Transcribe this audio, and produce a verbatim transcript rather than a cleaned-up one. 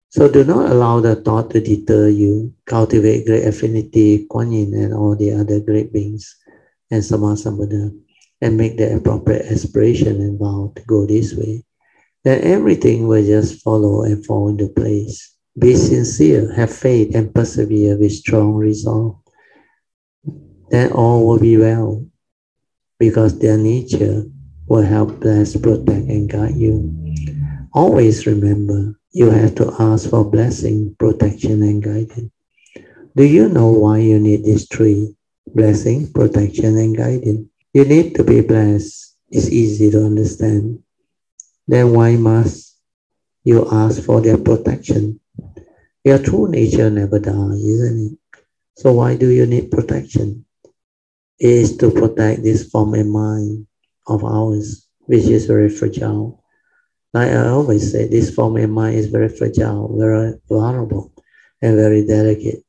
So do not allow the thought to deter you. Cultivate great affinity, Kuan Yin and all the other great beings and Sammasambuddha, and make the appropriate aspiration and vow to go this way. Then everything will just follow and fall into place. Be sincere, have faith, and persevere with strong resolve. Then all will be well, because their nature will help, bless, protect, and guide you. Always remember, you have to ask for blessing, protection, and guidance. Do you know why you need these three? Blessing, protection, and guidance. You need to be blessed. It's easy to understand. Then why must you ask for their protection? Your true nature never dies, isn't it? So why do you need protection? It is to protect this form and mind of ours, which is very fragile. Like I always say, this form and mind is very fragile, very vulnerable, and very delicate.